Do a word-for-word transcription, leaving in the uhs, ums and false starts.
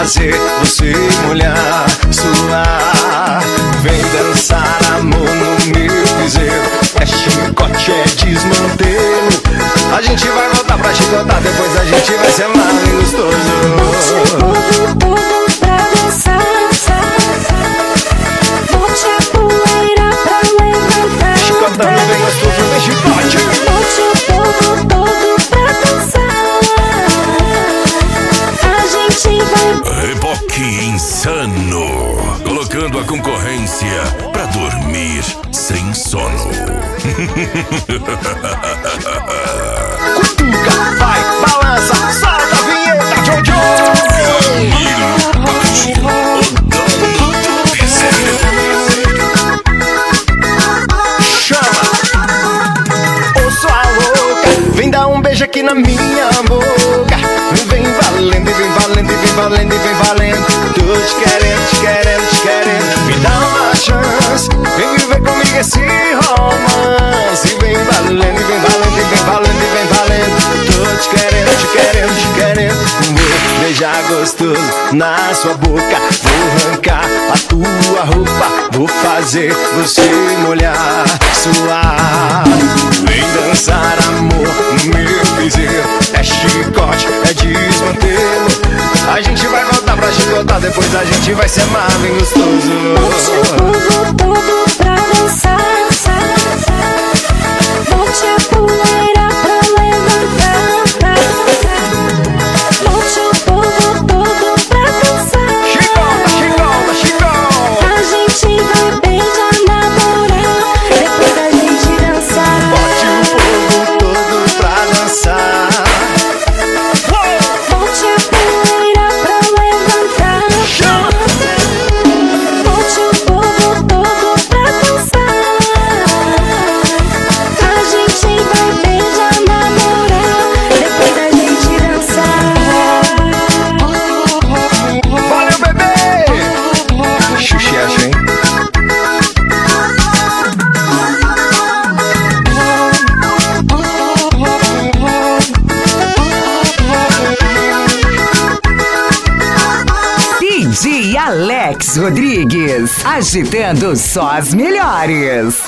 fazer você molhar, suar. Vem dançar amor no meu piseiro. É chicote, é desmantelo. A gente vai voltar pra chicotar, depois a gente vai ser mais gostoso. Bote o povo todo pra dançar. Bote a poeira pra levantar. Chicotando bem gostoso, vem chicote. Bote o povo todo pra dançar. A gente vai. Reboque insano, colocando a concorrência pra dormir sem sono. Cutuca, vai, balança, solta a vinheta, Jojo. Chama, ô sua louca, vem dar um beijo aqui na minha boca. Vem valendo, e vem valendo, e vem valendo, e vem valendo. Tô te querendo, te querendo, te querendo. Me dá uma chance, vem viver comigo esse romance. E vem valendo, e vem valendo, e vem valendo, e vem valendo. Tô te querendo, te querendo, te querendo. Vou beijar gostoso na sua boca. Vou arrancar a tua roupa. Vou fazer você molhar, suar. Vem dançar amor no meu piseiro. É chicote, é desmantelo. A gente vai voltar pra chicotar, depois a gente vai se amar bem gostoso. Bote o povo todo pra dançar. Bote a poeira pra levantar. Bote o povo todo pra dançar. Chicota, chicota, chicota. A gente vai beijar, namorar, depois da gente dançar. Bote o povo todo pra dançar. Bote a poeira pra levantar. Bote o povo todo pra dançar. A gente vai beijar, namorar, depois da gente dançar. Valeu, bebê! Xuxecha, hein? D J Alex Rodrigues, agitando só as melhores.